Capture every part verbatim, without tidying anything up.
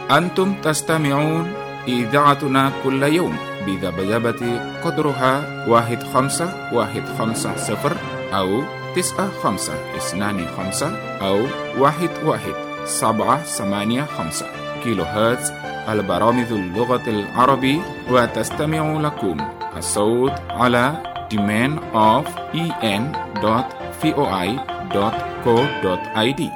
أنتم تستمعون إذاعتنا كل يوم بذبذبة قدرها واحد خمسة واحد خمسة صفر أو تسعة خمسة اثنان خمسة أو واحد واحد سبعة ثمانية خمسة كيلو هرتز. البرامج اللغة العربية، وتستمع لكم الصوت على demand of e n dot voi dot co dot i d.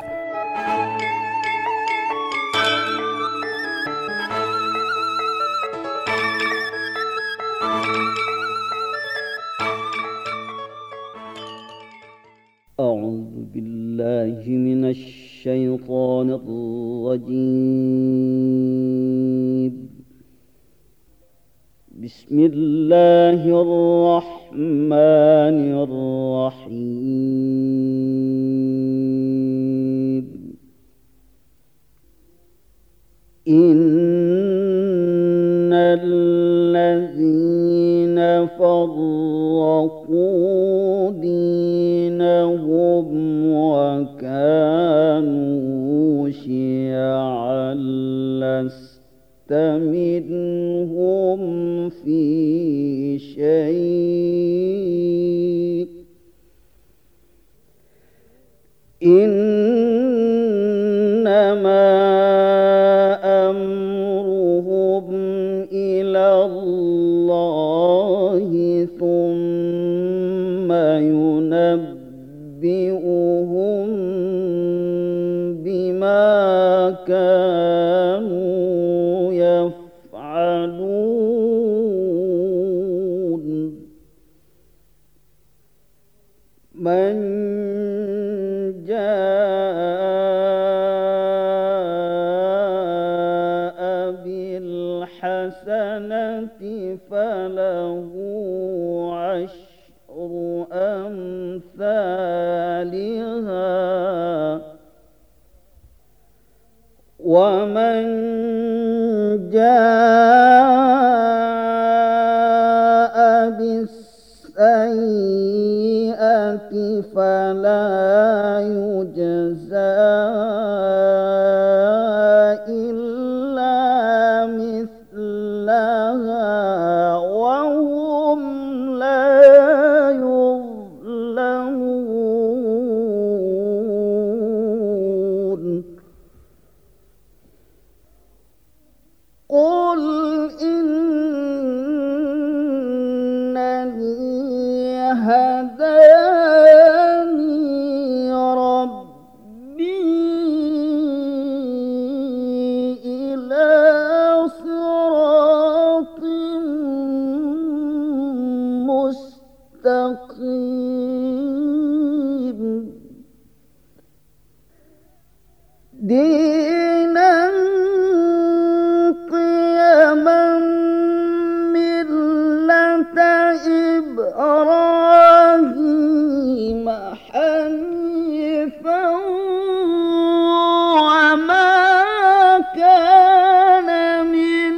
أعوذ بالله من الشيطان الرجيم. بسم الله الرحمن الرحيم. إن الذين فرقوا دينهم وكانوا شيعا لست منهم في شيء إنما أمرهم إلى الله ثم ينبئهم بما كانوا يفعلون. من جاء بالحسنة فله عشر أمثالها ومن جاء بالسيئة فلا يجزى إلا مثلها وهم لا يظلمون. قل إنني هداني ربي إلى صراط مستقيم دينا قيما ملة إبراهيم حنيفا وما كان من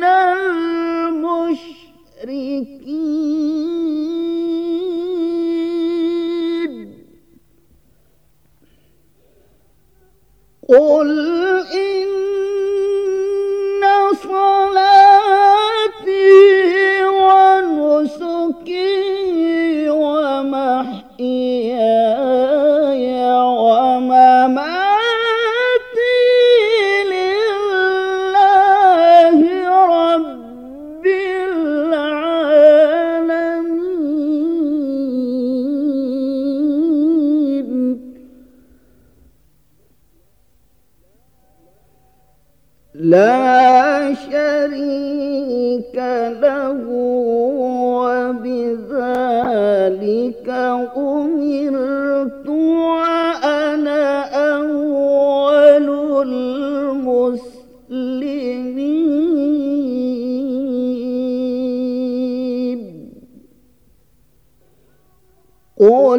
المشركين. قل إن صلاتي ونسكي ومحياي ومماتي لله رب العالمين لا شريك له وبذلك أمرت وأنا أول المسلمين. قل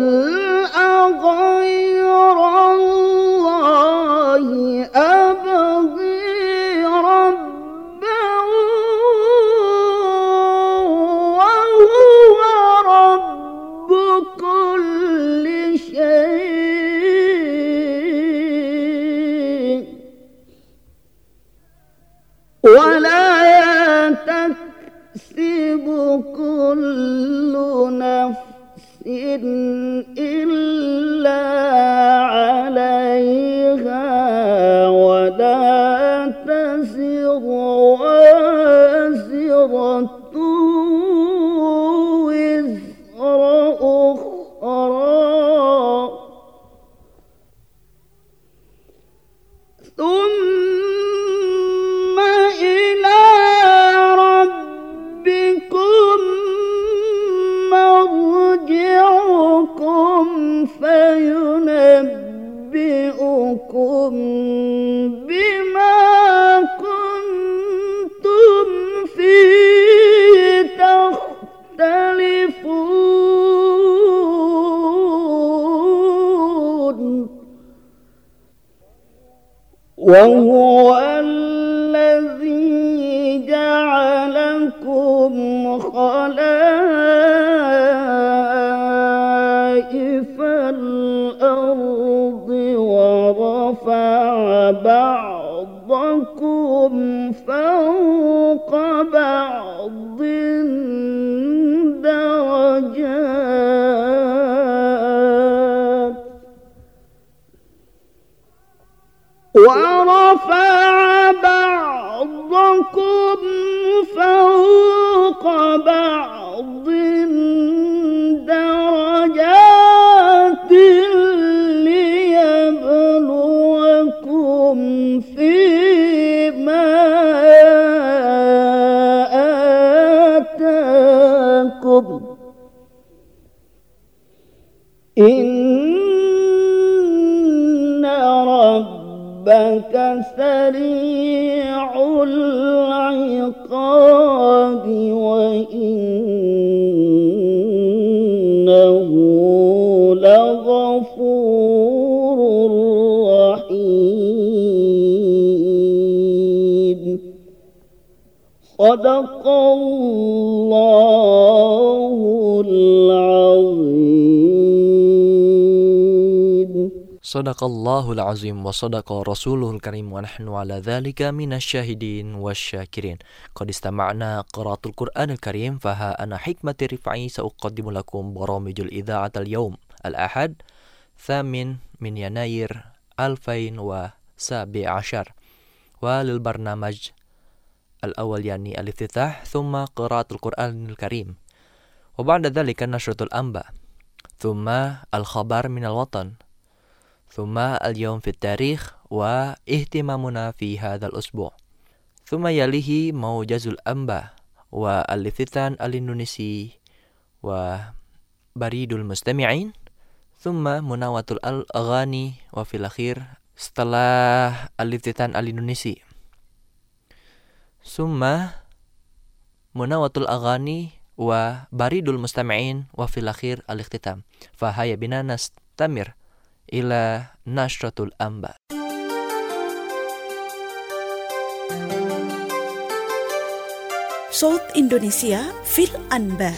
أغير الله أبغي ربا وهو رب كل ينبئكم بما كنتم فيه تختلفون وهو الذي جعلكم خلائف الأرض ورفع بعضكم فوق بعض درجات ورفع بعضكم فوق بعض درجات ليبلوكم فيما آتاكم إن ربك سريع العقاب وإنه لغفور رحيم صدق الله العظيم. Sadaqallahul azim wa sadaqa rasuluhul karim wa nahnu ala dhalika minasyahidin wasyyakirin. Qad istama'na qiraatul Qur'anil karim faha ana hikmati rifai sa'uqaddimu lakum baramijul idha'atal yawm al-ahad thamin min yanayir alfain wa sabi ashar wa lil barnamaj al-awwal yani al-iftitah thumma qiraatul Qur'anil karim wa ba'da dhalika nashratul anba thumma al-khabar min al-watan ثم اليوم في التاريخ واهتمامنا في هذا الأسبوع ثم يليه موجز الأنباء والافتتان الإندونيسي وبريد المستمعين ثم مناوة الأغاني وفي الأخير setelah الافتتان الإندونيسي ثم مناوة الأغاني وبريد المستمعين وفي الأخير الاختتام. فهيا بنا نستمر ila nashratul anba. Saut Indonesia fil anba.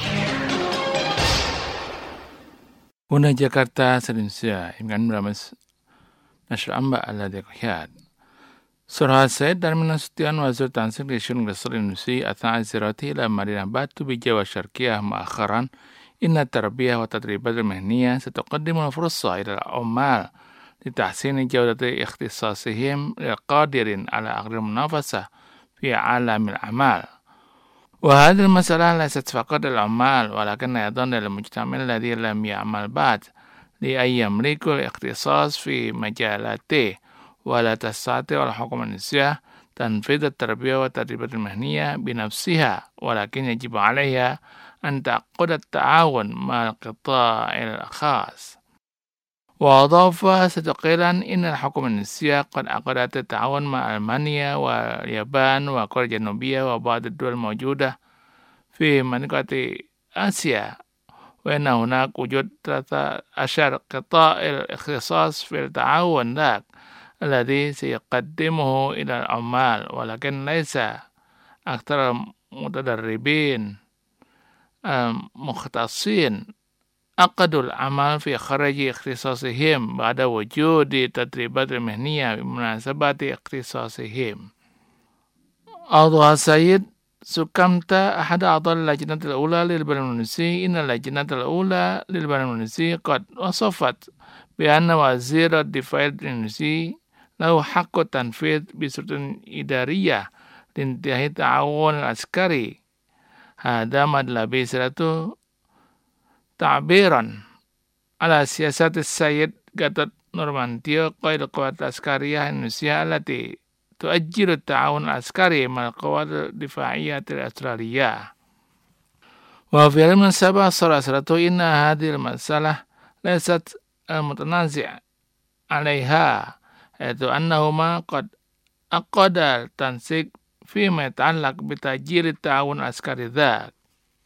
هنا جاكرتا سلنسيا يمكن برامج نشر الأنباء الذي قياد سورة سيد در من ستيان وزير تنسيق لشؤون الرسول النسي أثناء زيارته إلى مدينة باتو بجوا الشرقية مؤخرا إن التربية والتدريبات المهنية ستقدم الفرصة إلى العمال لتحسين جودة اختصاصهم القادر على أخذ المنافسة في عالم الأعمال. وهذه المسألة ليست فقط للعمال ولكن أيضا للمجتمع الذي لم يعمل بعد لأن يملكوا الاختصاص في مجالاته، ولا تستطيع الحكومة النسية تنفيذ التربية والتدريبات المهنية بنفسها، ولكن يجب عليها أن تعقد التعاون مع القطاع الخاص. وأضاف صديقيلا إن الحكومة النسية قد عقدت التعاون مع ألمانيا واليابان وكوريا الجنوبية وبعض الدول الموجودة في منطقة آسيا، وأن هناك وجود ثلاثة عشر قطاع الاختصاص في التعاون ذاك الذي سيقدمه إلى العمال، ولكن ليس أكثر متدربين مختصين عقدوا العمل في خارج اختصاصهم بعد وجود تدريبات مهنية بمناسبة اختصاصهم. أوضح السيد سكمتا أحد أعضاء اللجنة الأولى للبرنامج النسي إن اللجنة الأولى للبرنامج النسي قد وصفت بأن وزير الدفاع الإندونيسي له حق التنفيذ بصورة إدارية لانتهاء التعاون العسكري. هذا مدل بسرته تعبيرا على سياسة السيد غاتوت نورمانتيو قائد القوات العسكرية الإندونيسية التي تؤجل التعاون العسكري مع القوات الدفاعية الأسترالية. وفي المناسبة صرح سرته إن هذه المسألة ليست al-mutanazi' alaiha, yaitu annahuma qad aqada tansik fi ma yata'allaq bi tajir ta'awun askari dzak.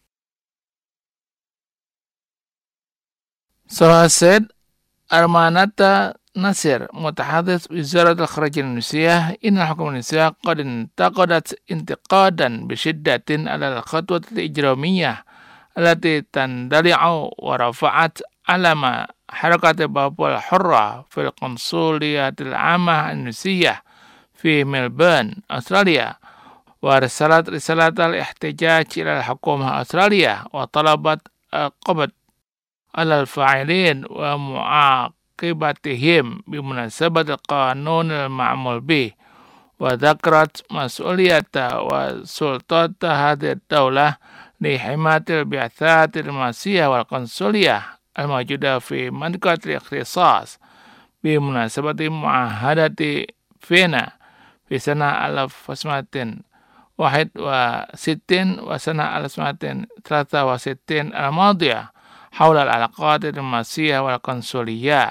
Sahasid Armanata Nasir mutahadits Wizarat al-Kharij Indonesia, inna hukum Indonesia qad intaqadat intiqadan bishiddatin ala al-khatwat al-ijramiyah allati tandali'u wa rafa'at alama harakat Babul Hurra fil Konsuliyatil Amah Indonesia fi Melbourne, Australia, wa risalat risalat al-ihtijaj ila al-hukumah Australia wa talabat qabat ala al-fa'ilin wa mu'aqibatihim bimunasabat al-qanun al-ma'mul bih wa dhakrat mas'uliyata wa sultata hadhihi ad-dawlah li himayatil bi'athatil masiyah wal konsuliyah al-mawjudah fi mantiqatil ikhtisas bimunasabati mu'ahadati Vienna fi sana alaf wasmatin wahid wa sittin wa sana alaf wasmatin thalatha wa sittin al-madiyah حول العلاقات الدبلوماسية والقنصلية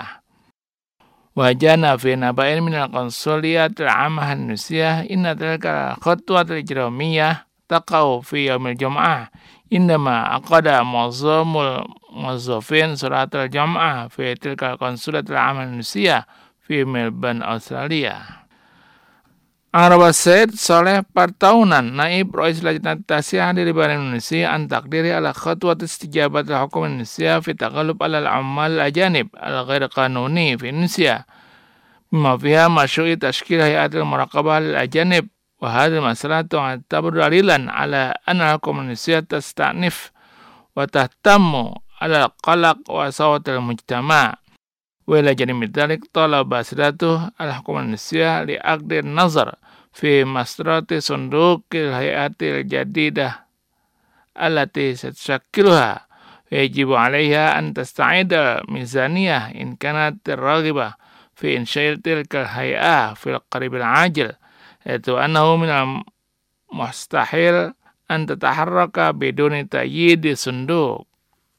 وجاءنا في نبأ من القنصلية العامة الإندونيسية إن تلك الخطوة الإجرامية تقع في يوم الجمعة عندما عقد معظم الموظفين صلاة الجمعة في تلك القنصلية العامة الإندونيسية في ملبورن أستراليا. Arwah Said Saleh Partaunan, Naib Rais Lajnat Tasya di Bank Indonesia, an takdiri ala khatwat istijabat al-hukum Indonesia fi taghalub ala al-ammal al-ajanib al-ghair qanuni fi Indonesia bima fiha masyru'i tashkil hay'at al-muraqabah al-ajanib wa hadhihi al-masalah tu'tabar dalilan ala anna al-hukum Indonesia tasta'nif wa tahtammu ala al-qalaq wa sawat al-mujtama' wa ila janib dzalik talaba sadatuh al-hukum Indonesia li aqdir nazar fi masrati sundukil hayatil jadidah allati satshakkiluha yajibu alaiha an tasta'ida mizaniyah in kanat raghibah fi insya'il tilkal hay'ah fil qaribil ajil, yaitu annahu minal mustahil an tataharraka biduni tayyidi sunduk.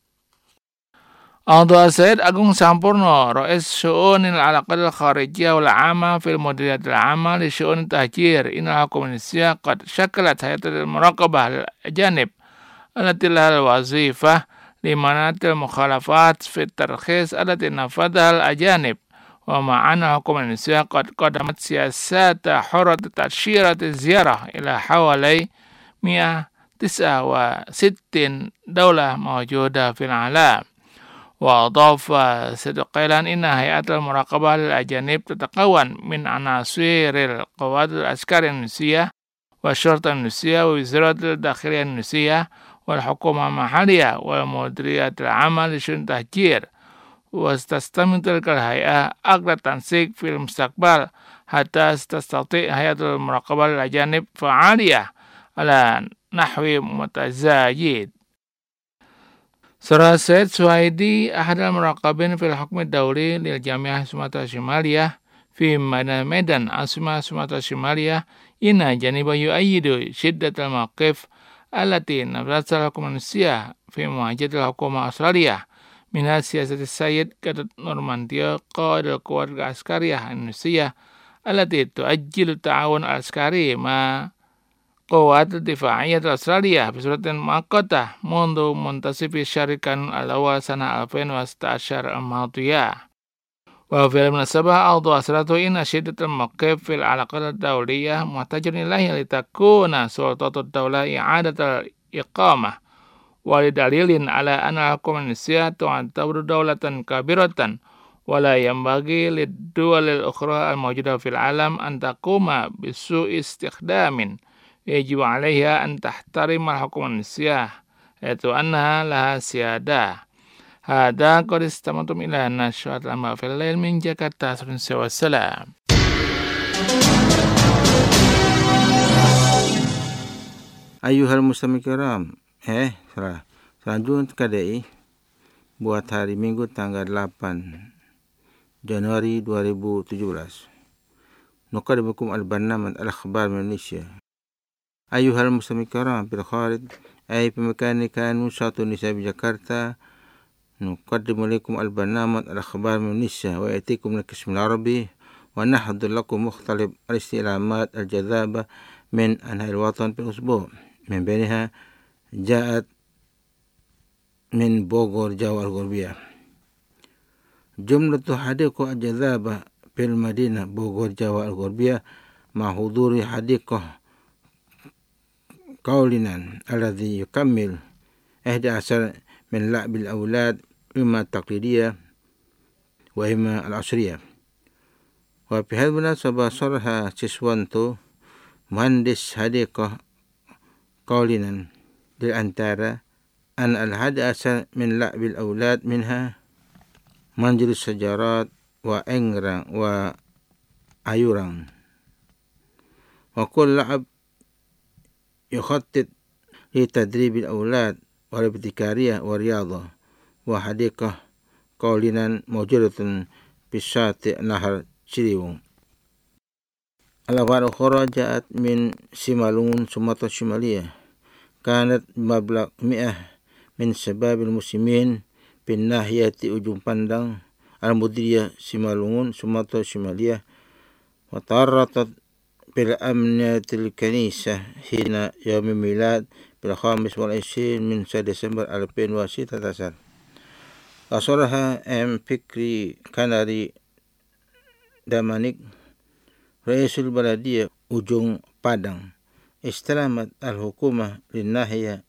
A'udhu Said Agung Sampurno, Rais Syu'unil Alaqadil Kharijiyah wal Amma fil Mudiriyatil Amma li Syu'un Tahjir, inna hukum Indonesia qad syakalat hayatil muraqabah al-ajanib allati lahal wazifah limanatil mukhalafat fit tarkhis allati nafadhal ajanib wa ma'ana hukum Indonesia qad qadamat siyasata hurat tashirati ziyarah ila hawalai mi'ah tis'ah wa sittin daulah mawjudah fil alam. وأضاف سيد قيلان إن هيئة المراقبة للأجانب تتكون من عناصر القوات العسكرية الإندونيسية والشرطة الإندونيسية ووزارة الداخلية الإندونيسية والحكومة المحلية والمديرية العامة لشؤون التهجير، وستستمر تلك الهيئة أقرب تنسيق في المستقبل حتى تستطيع هيئة المراقبة للأجانب فعالية على نحو متزايد. Surah Said Suhaidi ahad al-muraqabin fil hukm ad-dawli lil Jamiah Sumatera Shimaliyah fi Medan Asma Sumatera Shimaliyah inna janiba yu'ayyidu shiddat al-mawqif allati nabrat al-hukum Indonesia fi muwajahati al-hukumah Australia min siyasat Sayyid Gatot Nurmantio qa'id al-quwat al-askariyah Indonesia allati tu'ajjilu ta'awun al-askari ma قوات الدفاعية الأسترالية بصورة مؤقتة منذ منتصف الشهر كانون الأول سنة ألفين وستة عشر الماضية. وفي المناسبة أوضح أسرته إن شدة الموقف في العلاقات الدولية محتاج إليه لتكون سلطات الدولة إعادة الإقامة ولدليل على أن الحكومة الإندونيسية تعتبر دولة كبيرة ولا ينبغي للدول الأخرى الموجودة في العالم أن تقوم بسوء استخدام يجب عليها أن تحترم الحكومة الإندونيسية yaitu annaha laha siyadah. Hada qad istamatum ila nasyrat al-ma fil lail min Jakarta. Wassalam. Ayuhal muslimin kiram, eh salah. Selanjutnya kadai buat hari Minggu tanggal delapan Januari dua ribu tujuh belas. Nuqaddimukum al-barnamij al-akhbar Indonesia. Ayuhal muslimin kiram bil kharij ay pemekanikan Nusratun Nisa di Jakarta نقدم لكم البرنامج الأخبار من النساء ويأتيكم من القسم العربي، ونحضر لكم مختلف الاستعلامات الجذابة من أنحاء الوطن في الأسبوع. من بينها جاءت من بوغور جاوا الغربية. جملة حديقة الجذابة في المدينة بوغور جاوا الغربية مع حضور حديقة كولينان الذي يكمل إحدى عشر من لعب الأولاد، إما التقليدية وإما العصرية. وفي هذه المناسبة صرح سيسوانتو مهندس حديقة كولينان للأنتارا أن الحادي عشر من لعب الأولاد منها منزل الشجرات وإنغران وأيوران، وكل لعب يخطط لتدريب الأولاد والابتكارية والرياضة. وحديقة كولينان موجودة في شاطئ نهر تشيريو. الأخبار الأخرى جاءت من سيمالون سومطرة الشمالية. كانت مبلغ مئة من شباب المسلمين في الناحية ujung pandang المديرية سيمالون سومطرة الشمالية، وتعرضت بالأمنية الكنيسة حين يوم الميلاد بالخامس والعشرين من شهر ديسمبر ألفين وستة عشر. أصرح أم فكري كاناري دامانيك رئيس البلدية ujung Padang استلمت الحكومة للناحية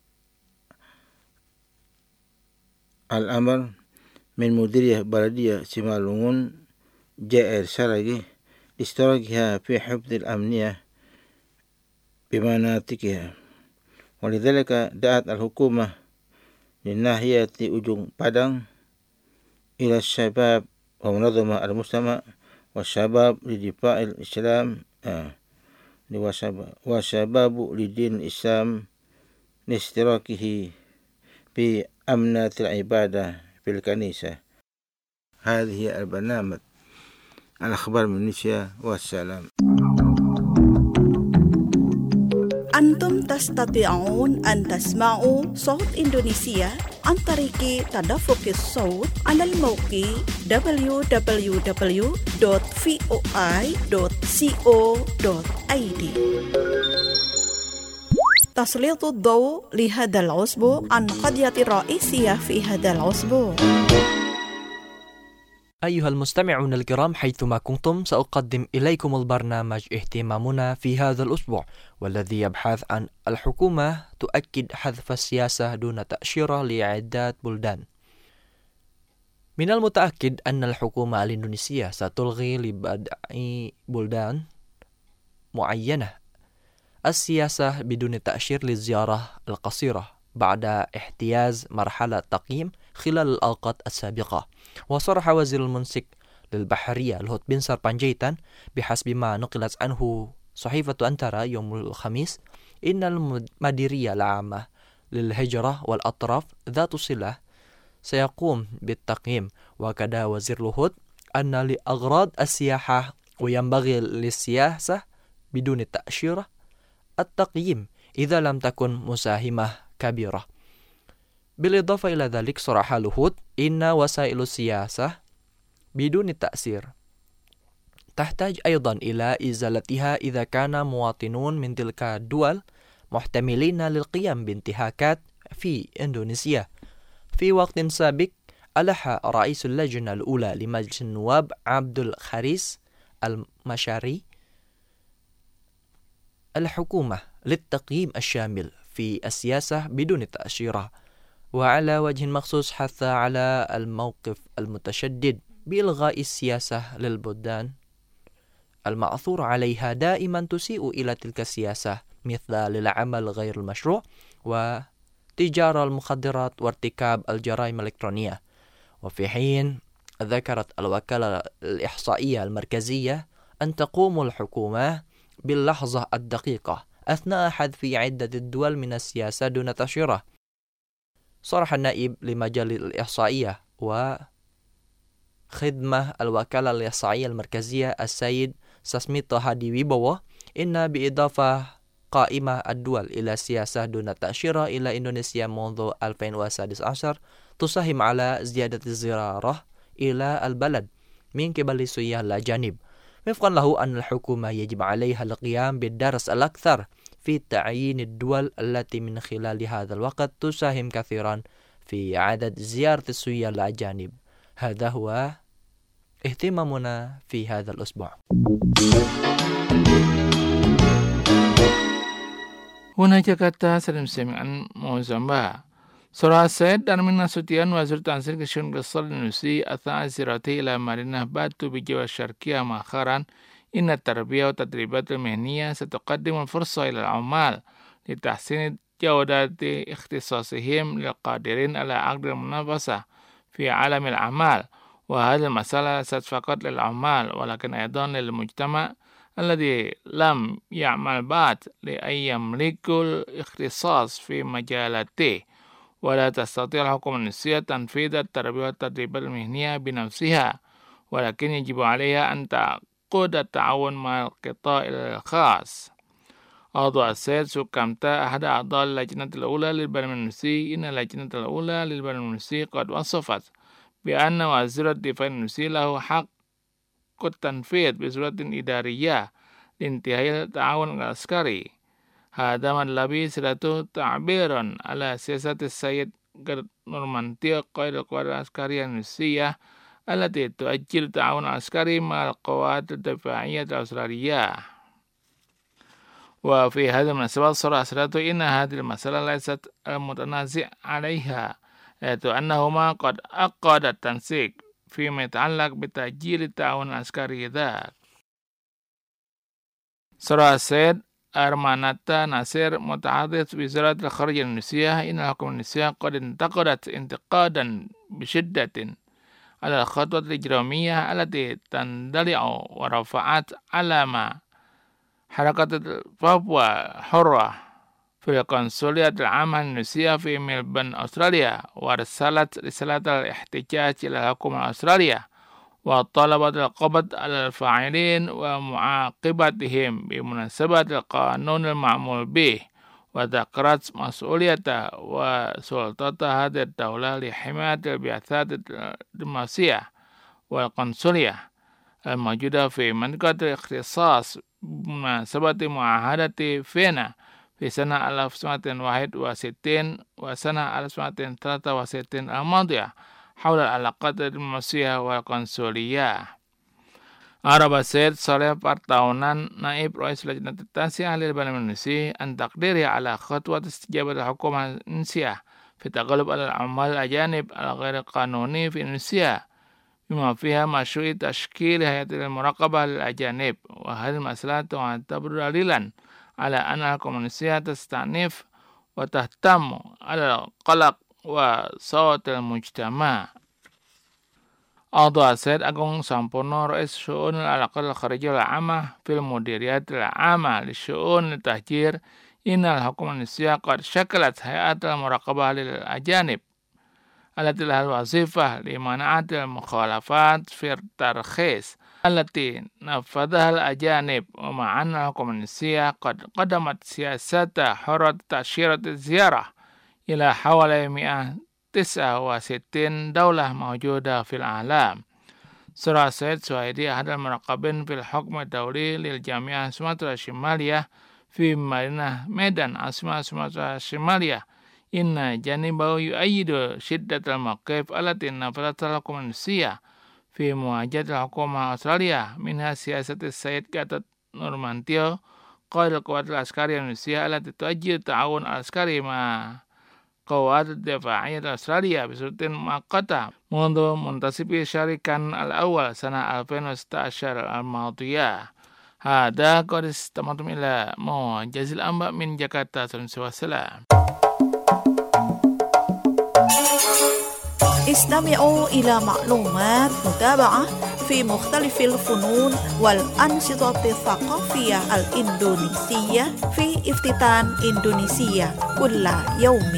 الأمر من مديرية بلدية سيمالونgun جائر سرقي اشتراكها في حفظ الأمنية بمناطقها. ولذلك دعت الحكومة للناحية ujung Padang إلى الشباب ومنظمة المجتمع والشباب لدفاع الإسلام آه. وشباب لدين الإسلام لاشتراكه في أمنة العبادة في الكنيسة. هذه البرنامج الأخبار من النساء والسلام. أنتم تستطيعون أن تسمعوا صوت إندونيسيا عن طريق تدفق الصوت على الموقع دبليو دبليو دبليو دوت فوي دوت كو دوت اي دي. تسليط الضوء لهذا الأسبوع عن قضية رئيسية في هذا الأسبوع. أيها المستمعون الكرام، حيثما كنتم سأقدم إليكم البرنامج اهتمامنا في هذا الأسبوع، والذي يبحث عن الحكومة تؤكد حذف السياسة دون تأشيرة لعدة بلدان. من المتأكد أن الحكومة الإندونيسية ستلغي لبضع بلدان معينة السياسة بدون تأشير للزيارة القصيرة بعد احتياز مرحلة تقييم خلال الأوقات السابقة. وصرح وزير المنسك للبحرية لوهوت بنسر بانجيتان بحسب ما نقلت عنه صحيفة أنتارا يوم الخميس إن المديرية العامة للهجرة والأطراف ذات صلة سيقوم بالتقييم. وكذا وزير لوهوت أن لأغراض السياحة وينبغي للسياسة بدون تأشيرة التقييم إذا لم تكن مساهمة كبيرة. بالإضافة إلى ذلك صرح لوهوت إن وسائل السياسة بدون تأثير تحتاج أيضا إلى إزالتها إذا كان مواطنون من تلك الدول محتملين للقيام بانتهاكات في إندونيسيا. في وقت سابق ألح رئيس اللجنة الأولى لمجلس النواب عبد الخريس المشاري الحكومة للتقييم الشامل في السياسة بدون تأشيرة، وعلى وجه مخصوص حث على الموقف المتشدد بإلغاء السياسة للبلدان المعثور عليها دائما تسيء إلى تلك السياسة، مثل العمل غير المشروع وتجارة المخدرات وارتكاب الجرائم الإلكترونية. وفي حين ذكرت الوكالة الإحصائية المركزية أن تقوم الحكومة باللحظة الدقيقة أثناء حذف عدة الدول من السياسة دون تأشيرة. صرح النائب لمجال الإحصائية وخدمة الوكالة الإحصائية المركزية السيد ساسميتو هادي ويبوو إن بإضافة قائمة الدول إلى سياسة دون تأشيرة إلى إندونيسيا منذ ألفين وسادس عشر تساهم على زيادة الزيارة إلى البلد من قبل السياح الأجانب. وفقا له أن الحكومة يجب عليها القيام بالدرس الأكثر في تعيين الدول التي من خلال هذا الوقت تساهم كثيرا في عدد زيارة السياح الأجانب. هذا هو اهتمامنا في هذا الأسبوع. هنا Jakarta sering semian Mozamba. Surah Said dan Minasutian Wazir Tansir Kishun Qasal Nusi Atha Zirati ila Marinah Batu Bijawa Syarqiyah Makharan Inna Tarbiyah wa Tadribat al-Mihniyah Sataqaddim al-Fursa ila al-Amal Litahsin Jawdati Ikhtisasihim Lilqadirin ala Aqdil Munafasah Fi alam al-amal. Wa hadha al-masala Sat faqat lil-amal Walakin aydan lil-mujtama' الذي لم يعمل بعد لأن يملك الاختصاص في مجالاته ولا تستطيع الحكومة النفسية تنفيذ التربية والتدريب المهنية بنفسها ولكن يجب عليها أن تعقد التعاون مع القطاع الخاص. أوضح السيد سكامتا أحد أعضاء اللجنة الأولى للبرنامج النفسي إن اللجنة الأولى للبرنامج النفسي قد وصفت بأن وزير الدفاع النفسي له حق التنفيذ بصورة إدارية لانتهاء التعاون العسكري. هذا مطلب سلته تعبير على سياسة السيد نورمانتي قائد القوات العسكرية النفسية التي تؤجل التعاون العسكري مع القوات الدفاعية الأسترالية. وفي هذه المناسبة صرح سلته إن هذه المسألة ليست المتنازع عليها حيث أنهما قد عقد التنسيق فيما يتعلق بتأجيل التعاون العسكري ذاك. صرح السيد أرماناتا ناصر متحدث وزارة الخارجية الإندونيسية إن الحكومة الإندونيسية قد انتقدت انتقادا بشدة على الخطوة الإجرامية التي تندلع ورفعت علامة حركة بابوا حرة في القنصلية العامة الإندونيسية في ملبورن أستراليا وارسلت رسالة الاحتجاج إلى الحكومة الأسترالية وطلبت القبض على الفاعلين ومعاقبتهم بمناسبة القانون المعمول به وذكرت مسؤولية وسلطة هذه الدولة لحماية البعثات الدبلوماسية والقنصلية الموجودة في منطقة الاختصاص بمناسبة معاهدة فيينا في سنة ألف وتسعمائة وواحد وستين وسنة ألف وتسعمائة وثلاثة وستين الماضية حول العلاقات الدبلوماسية والقنصلية. أعرب السيد صالح برتاونان نائب رئيس لجنة التاسعة للبرلمان الإندونيسي عن تقديره على خطوة استجابة الحكومة الإندونيسية في التغلب على العمال الأجانب الغير قانوني في إندونيسيا بما فيها مشروع تشكيل هيئة المراقبة للأجانب. وهذه المسألة تعتبر دليلا على أن الحكومة الإندونيسية تستأنف وتهتم على القلق وصوت المجتمع. أوضح السيد أغون سامبونو رئيس شؤون العلاقات الخارجية العامة في المديريات العامة لشؤون التهجير إن الحكومة الإندونيسية قد شكلت هيئة المراقبة للأجانب التي لها الوظيفة لمنع المخالفات في الترخيص التي نفذها الأجانب. ومع أن الحكومة الإندونيسية قد قدمت سياسة حرة تأشيرة الزيارة إلى حوالي مئة وتسعة وستين دولة موجودة في العالم. صرح سيد سويدي أحد المراقبين في الحكم الدولي للجامعة سومطرة الشمالية في مدينة ميدان عاصمة سومطرة الشمالية إن جانبه يؤيد شدة الموقف التي نفذتها الحكومة الإندونيسية في مواجهة الحكومة الأسترالية منها سياسة السيد غاtot نورمانتيو قائد القوات العسكرية الإندونيسية التي تؤجل التعاون العسكري مع قوات الدفاعية الأسترالية بصورة مؤقتة منذ منتصف شهر كان الأول سنة ألفين وستة عشر الماضية. هذا قد استمعتم إلى موجز الأنباء من جاكرتا. والسلام. استمعوا إلى معلومات متابعة في مختلف الفنون والأنشطة الثقافية الإندونيسية في افتتان إندونيسيا كل يوم.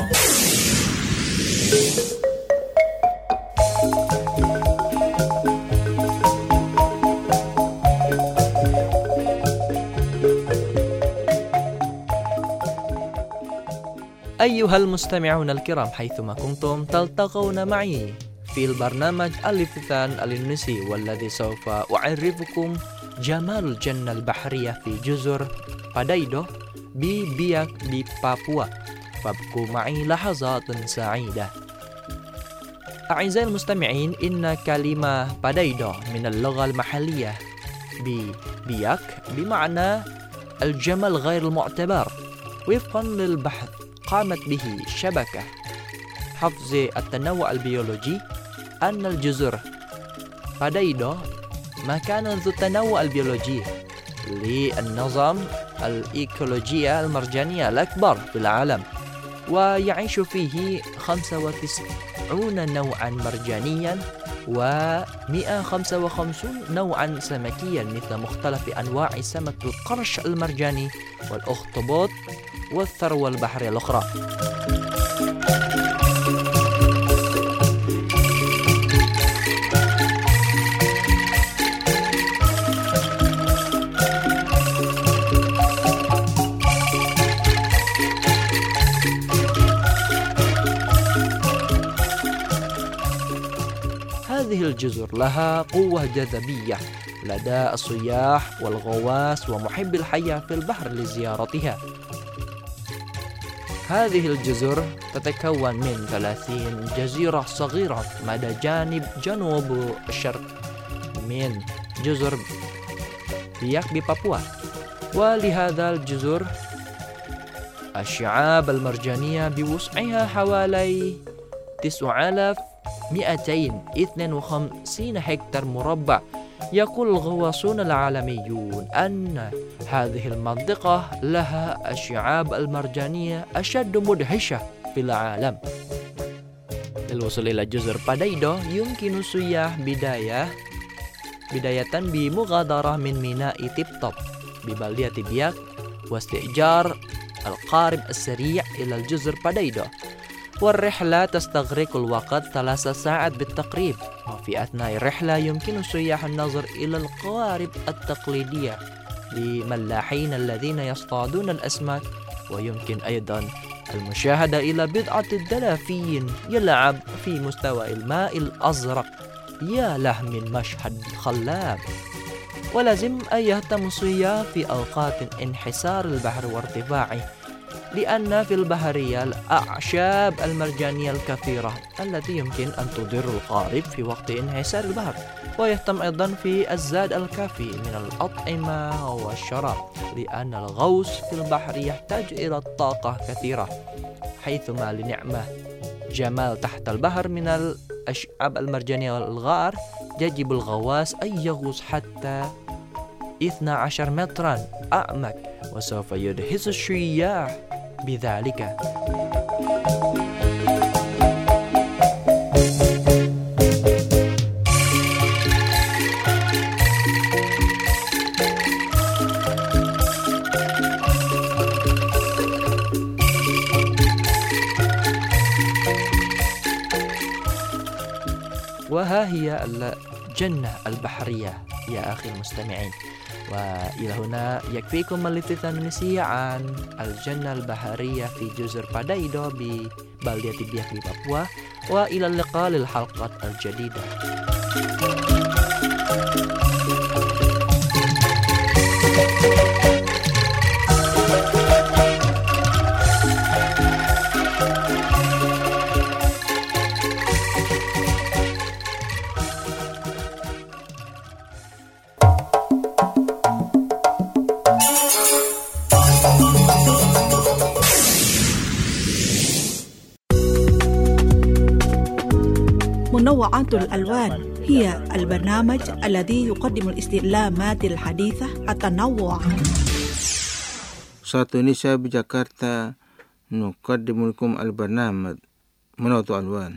أيها المستمعون الكرام حيثما كنتم تلتقون معي في البرنامج الافتتان الإندونيسي، والذي سوف أعرفكم جمال الجنة البحرية في جزر بادايدو ببياك ببابوا. فابقوا معي لحظات سعيدة. أعزائي المستمعين، إن كلمة بادايدو من اللغة المحلية ببياك بمعنى الجمال غير المعتبر. وفقا للبحث قامت به شبكة حفظ التنوع البيولوجي أن الجزر بادايدو مكان ذو التنوع البيولوجي للنظام الإيكولوجية المرجانية الأكبر في العالم، ويعيش فيه خمسة وتسعون نوعا مرجانيا ومئة وخمسة وخمسين نوعا سمكيا، مثل مختلف أنواع سمك القرش المرجاني والأخطبوط والثروة البحرية الأخرى. هذه الجزر لها قوة جاذبية لدى السياح والغواص ومحبي الحياة في البحر لزيارتها. هذه الجزر تتكون من ثلاثين جزيرة صغيرة مدى جانب جنوب الشرق من جزر بياك ببابوا. ولهذا الجزر الشعاب المرجانية بوسعها حوالي تسعة آلاف ومئتين واثنين وخمسين هكتار مربع. يقول الغواصون العالميون أن هذه المنطقة لها الشعاب المرجانية أشد مدهشة في العالم. للوصول إلى جزر بادايدو يمكن السياح بداية بداية بمغادرة من ميناء تيب-توب ببلدية بياك واستئجار القارب السريع إلى الجزر بادايدو، والرحلة تستغرق الوقت ثلاث ساعات بالتقريب. وفي أثناء الرحلة يمكن السياح النظر إلى القوارب التقليدية لملاحين الذين يصطادون الأسماك، ويمكن أيضا المشاهدة إلى بضعة الدلافين يلعب في مستوى الماء الأزرق. يا له من مشهد خلاب. ولازم أن يهتم السياح في أوقات انحسار البحر وارتفاعه، لأن في البحرية الأعشاب المرجانية الكثيرة التي يمكن أن تضر القارب في وقت انحسار البحر. ويهتم أيضا في الزاد الكافي من الأطعمة والشراب، لأن الغوص في البحر يحتاج إلى طاقة كثيرة، حيثما لنعمة جمال تحت البحر من الأشعاب المرجانية والغار يجب الغواص أن يغوص حتى اثنا عشر مترا أعمق، وسوف يدهش السياح بذلك. وها هي الجنة البحرية يا أخي المستمعين. وإلى هنا يكفيكم الافتتان الإندونيسي عن الجنة البحرية في جزر بادايدو ببلدية بياك ببابوا، وإلى اللقاء للحلقة الجديدة. منوعات الألوان هي البرنامج الذي يقدم الاستعلامات الحديثة التنوع. صوت النساء بجاكرتا نقدم لكم البرنامج منوعات الألوان.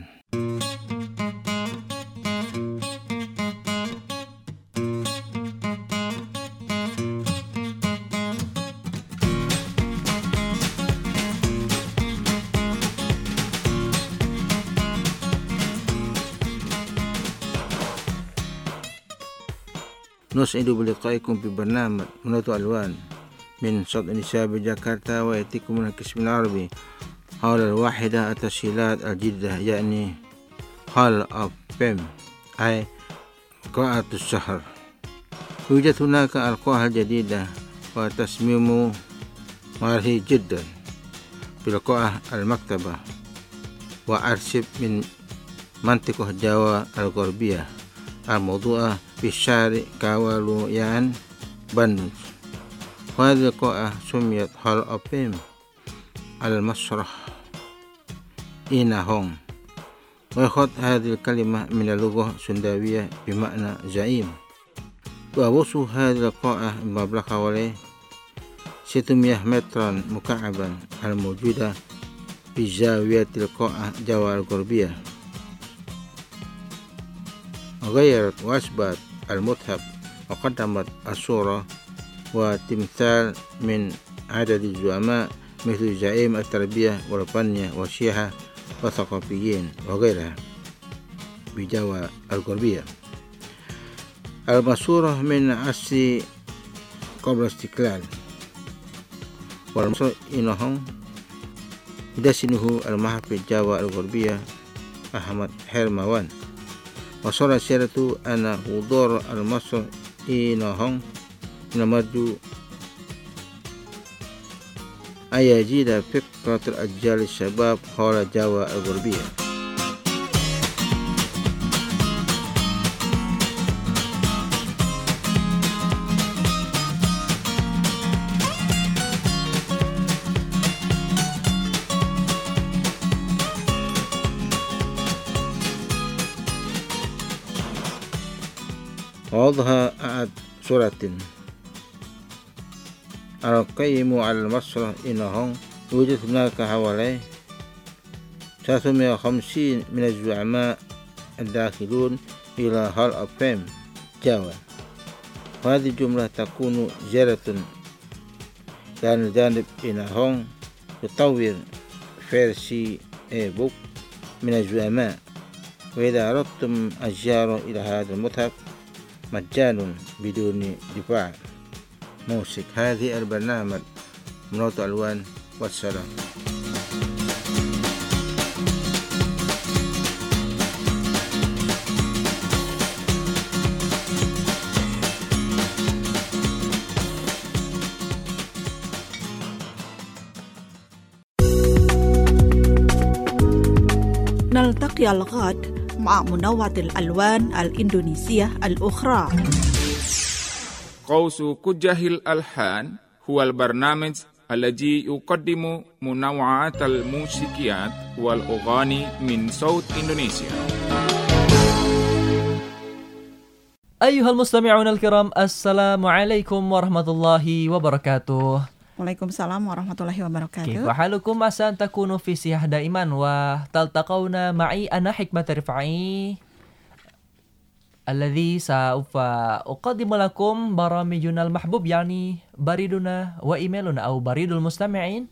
نسعد بلقائكم في برنامج منوعات الألوان من صوت النساء بجاكرتا، ويأتيكم من القسم العربي. حول الواحدة التسهيلات الجديدة يعني Hall of Fame أي قاعة الشهر. يوجد هناك القاعة الجديدة وتصميم مريح جدا في القاعة المكتبة وأرشيف من منطقة جاوا الغربية الموضوع في شارع كاولويان بندون. وهذه القاعة سميت Hall of Fame على المسرح إينا هونغ. ويأخذ هذه الكلمة من اللغة السنداوية بمعنى زعيم. ووصف هذه القاعة بمبلغ حوالي ستمائة مترا مكعبا الموجودة في زاوية القاعة جاوا الغربية. غيرت وأثبت المتحف وقدمت الصورة وتمثال من عدد الزعماء مثل زعيم التربية والفنية والسياحة والثقافيين وغيرها بجاوا الغربية المشهورة من عصر قبل الاستقلال. والمصر إنهم يدشنه المحافظ جاوا الغربية أحمد هرموان. وصار سيرته أن حضور المصر إنهم نمد أن يزيد فكرة الأجيال الشباب حول جاوا الغربية. ووضع أحد صورة القيم على المسرح إنهم يوجد هناك حوالي ثلاثمائة وخمسين من الزعماء الداخلون إلى Hall of Fame جاوا. وهذه الجملة تكون زيادة كان الجانب إنهم يطور فيرسي بوك من الزعماء. وإذا أردتم الزيارة إلى هذا المتحف مجانا بدون دفاع. موسيقى هذه البرنامج منوط ألوان والسلام. نلتقي الغد مع منوعة الألوان الإندونيسية الأخرى. قوس كجه الألحان هو البرنامج الذي يقدم منوعات الموسيقيات والأغاني من صوت إندونيسيا. أيها المستمعون الكرام، السلام عليكم ورحمة الله وبركاته. Waalaikumsalam warahmatullahi wabarakatuh. كيف حالكم؟ عسى أن تكونوا في صحة دائما وتلتقون معي أنا حكمة رفعي الذي سوف أقدم لكم برامجنا المحبوب يعني بريدنا وإيميلنا أو بريد المستمعين.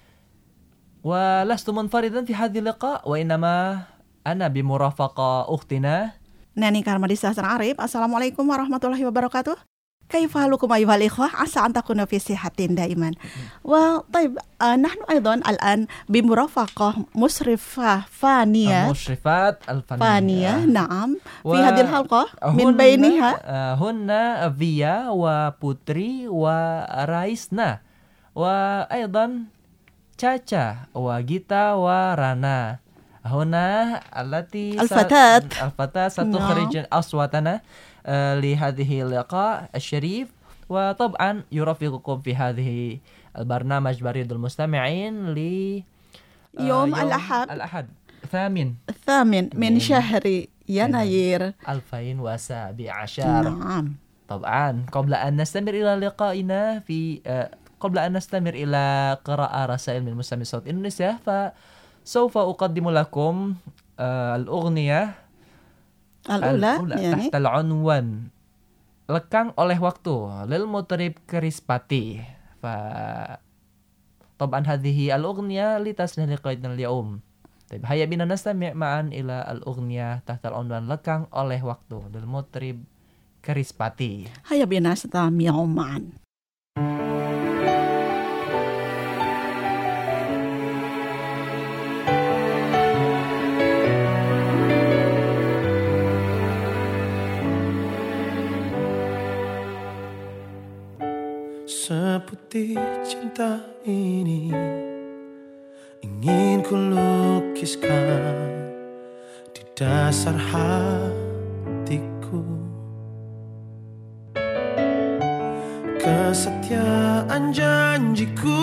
ولست منفردا في هذه اللقاء وإنما أنا بمرافقة أختنا ناني كارمديس حسن عريب. Assalamualaikum warahmatullahi wabarakatuh. كيف حالكم أيها الإخوة؟ عسى أن تكونوا في صحة دائما. وطيب آه نحن أيضا الآن بمرافقة مشرفة فانية مشرفات الفنية فانية نعم و... في هذه الحلقة من بينها هن فيا وبوتري ورايسنا وأيضا تشاتشا وجيتا ورانا. هنا التي الفتاة س... الفتاة ستخرج أصواتنا لهذه اللقاء الشريف. وطبعا يرافقكم في هذه البرنامج بريد المستمعين ل يوم الأحد الأحد الثامن الثامن من شهر يناير ألفين وسبعة عشر. نعم. طبعا قبل أن نستمر إلى لقائنا في قبل أن نستمر إلى قراءة رسائل من مستمعي صوت إندونيسيا فسوف أقدم لكم الأغنية الأولى يعني تحت العنوان lekang oleh waktu للمطرب كريسباتي. فطبعا هذه الأغنية لتسنى لقائنا اليوم. طيب هيا بنا نستمع معا إلى الأغنية تحت العنوان lekang oleh waktu للمطرب كريسباتي. هيا بنا نستمع معا. seputih cinta ini ingin ku lukiskan di dasar hatiku. Kesetiaan janjiku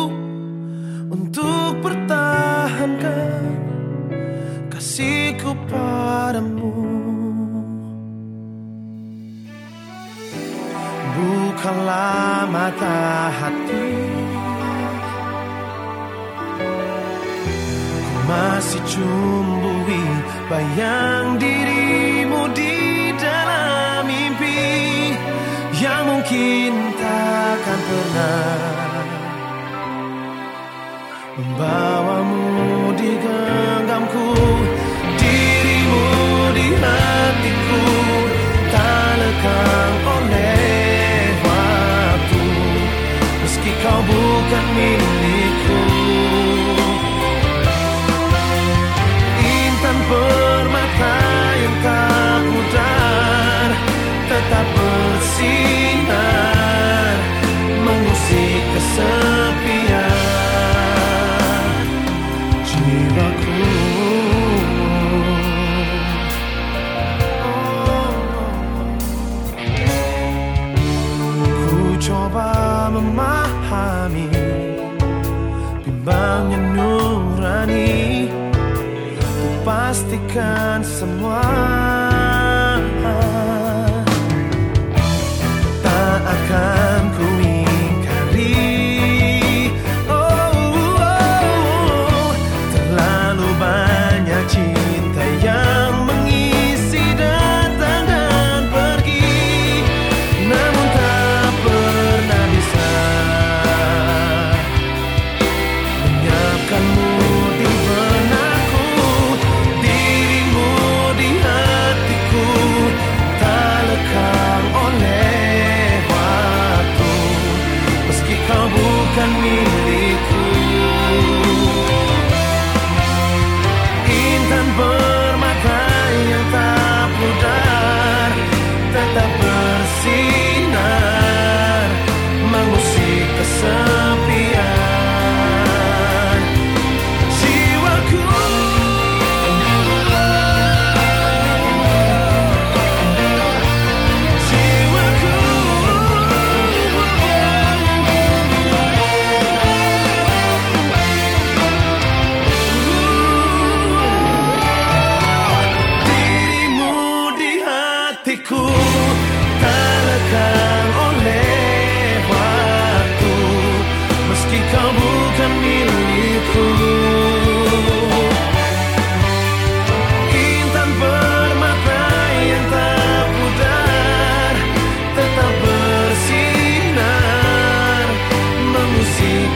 untuk pertahankan kasihku padamu. Bukalah mata hati, ku masih cumbui bayang dirimu di dalam mimpi yang mungkin takkan pernah membawamu di genggamku. Dirimu di hatiku tak lekang oleh waktu, meski kau bukan milikku. Intan permata yang tak pudar tetap bersinar mengusik kesepian jiwaku. Ku coba memahami bimbangnya nurani, ku pastikan semua tak akan ku ingkari. Oh, oh, oh, terlalu banyak cinta yang mengisi datang dan pergi, namun tak pernah bisa menyiapkanmu di benakku. Dirimu di hatiku tak lekang oleh waktu, meski kau bukan milikku. Intan permata yang tak pudar tetap bersinar mengusik kesepian jiwaku. Jiwaku. Dirimu di hatiku tak lekang oleh waktu, meski kau bukan milikku. Intan permata yang tak pudar tetap bersinar mengusik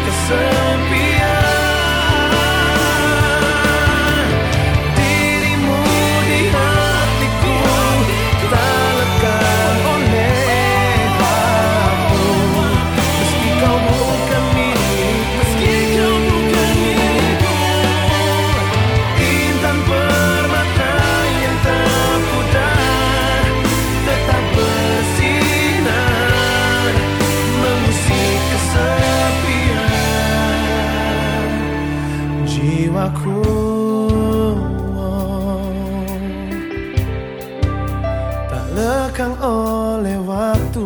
kesepian. Dirimu di hatiku tak lekang oleh waktu, meski kau bukan milik, meski kau bukan milikku. Intan permata yang tak pudar tetap bersinar mengusik kesepian jiwaku. Tak lekang oleh waktu.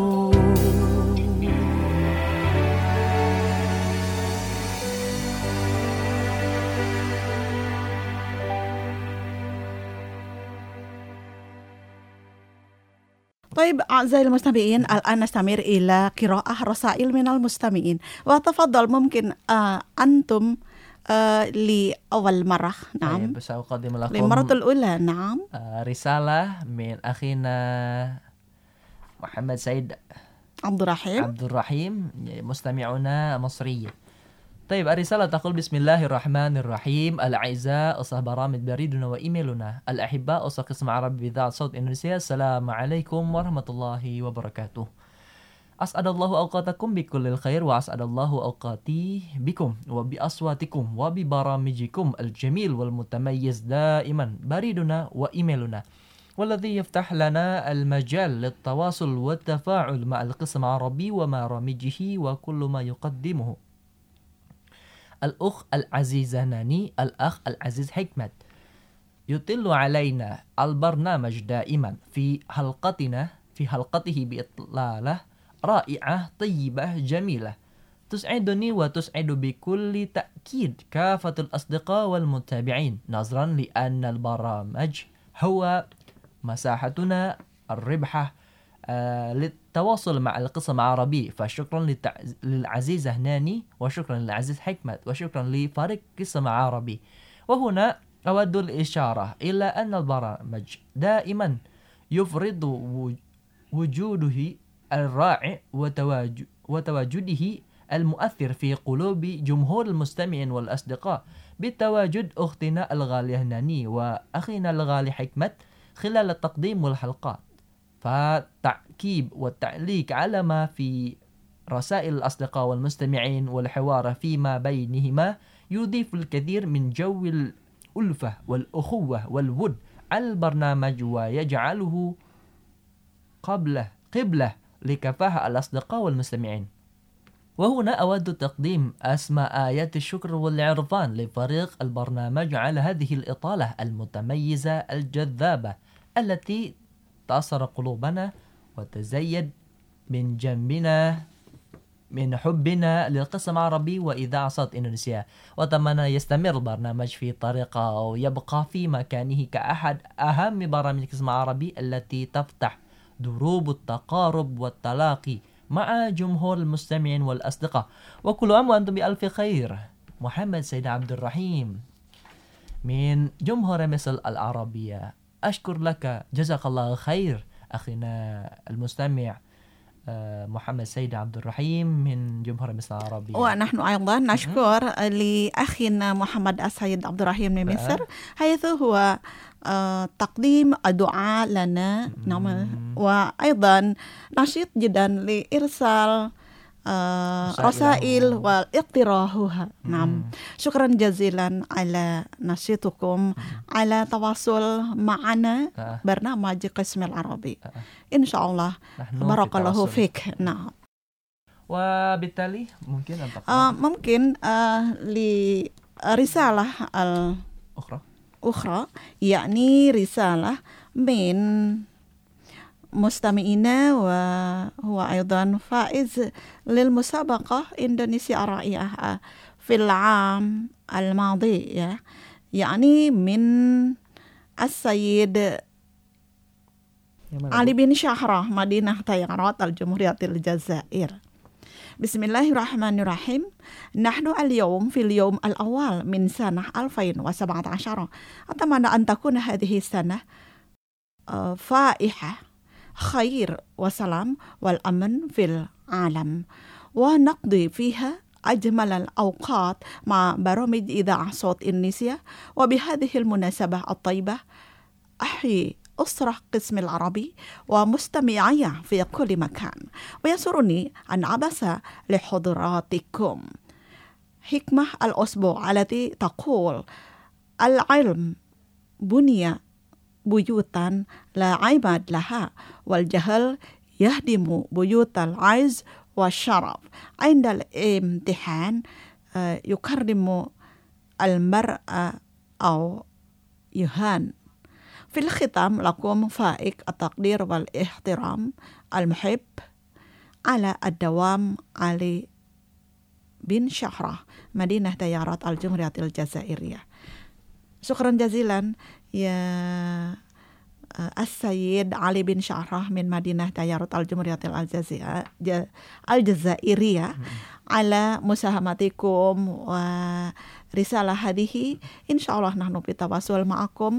طيب أعزائي المستمعين الآن نستمر إلى قراءة رسائل من المستمعين وتفضل ممكن آه أنتم آه لأول مرة. نعم طيب سأقدم لكم للمرة الأولى. نعم آه، رسالة من أخينا محمد سيد عبد الرحيم عبد الرحيم مستمعنا مصري. طيب الرسالة تقول بسم الله الرحمن الرحيم. الأعزاء أصحاب برامج بريدنا وإيميلنا الأحباء أصحاب قسم عربي بإذاعة صوت إندونيسيا، السلام عليكم ورحمة الله وبركاته. أسعد الله أوقاتكم بكل الخير وأسعد الله أوقاتي بكم وبأصواتكم وببرامجكم الجميل والمتميز دائما بريدنا وإيميلنا. والذي يفتح لنا المجال للتواصل والتفاعل مع القسم العربي وبرامجه وكل ما يقدمه. الأخ العزيز هناني، الأخ العزيز حكمت، يطل علينا البرنامج دائما في حلقتنا في حلقته بإطلالة رائعة طيبة جميلة تسعدني وتسعد بكل تأكيد كافة الأصدقاء والمتابعين، نظرا لأن البرامج هو مساحتنا الربحة آه للتواصل مع القسم العربي. فشكرا للتع... للعزيز هناني، وشكرا للعزيز حكمت، وشكرا لفريق القسم العربي. وهنا أود الإشارة إلى أن البرامج دائما يفرض وجوده الرائع وتواجد وتواجده المؤثر في قلوب جمهور المستمعين والأصدقاء بتواجد أختنا الغالية هناني وأخينا الغالي حكمت خلال تقديم الحلقات. فالتعقيب والتعليق على ما في رسائل الأصدقاء والمستمعين والحوار فيما بينهما يضيف الكثير من جو الألفة والأخوة والود على البرنامج ويجعله قبله قبلة لكفاح الأصدقاء والمستمعين. وهنا أود تقديم أسماء آيات الشكر والعرفان لفريق البرنامج على هذه الإطالة المتميزة الجذابة التي تأثر قلوبنا وتزيد من جنبنا من حبنا للقسم العربي وإذاعة صوت إندونيسيا. وأتمنى يستمر البرنامج في طريقة ويبقى في مكانه كأحد أهم برامج القسم العربي التي تفتح دروب التقارب والتلاقي مع جمهور المستمعين والأصدقاء. وكل عام وأنتم بألف خير. محمد سيد عبد الرحيم من جمهور مصر العربية، أشكر لك، جزاك الله خير أخينا المستمع محمد سيد عبد الرحيم من جمهور مصر العربية. ونحن أيضا نشكر لأخينا محمد السيد عبد الرحيم من مصر، حيث هو تقديم الدعاء لنا، نعم، وأيضا نشيط جدا لإرسال رسائل واقتراحها. نعم، شكرا جزيلا على نشيطكم على تواصل معنا برنامج قسم العربي. إن شاء الله بارك الله فيك. نعم. وبالتالي ممكن أن آه ممكن آه لرسالة الأخرى أخرى يعني رسالة من مستمعينا، وهو أيضا فائز للمسابقة إندونيسيا رائعة في العام الماضي، يعني من السيد علي بن شهرة مدينة طيارات الجمهورية الجزائر. بسم الله الرحمن الرحيم. نحن اليوم في اليوم الأول من سنة ألفين وسبعة عشر. أتمنى أن تكون هذه السنة فائحة خير وسلام والأمن في العالم، ونقضي فيها أجمل الأوقات مع برامج إذاعة صوت إندونيسيا. وبهذه المناسبة الطيبة أحيي أسرة قسم العربي ومستمعي في كل مكان، ويسرني أن أبث لحضراتكم حكمة الأسبوع التي تقول: العلم بني بيوتا لا عماد لها، والجهل يهدم بيوت العز والشرف. عند الامتحان يكرم المرأة أو يهان. في الختام لكم فائق التقدير والاحترام المحب على الدوام علي بن شهرة مدينة طيارات الجمهورية الجزائرية. شكرا جزيلا يا السيد علي بن شهرة من مدينة طيارات الجمهورية الجزائرية على مساهمتكم ورسالة هذه. إن شاء الله نحن بتواصل معكم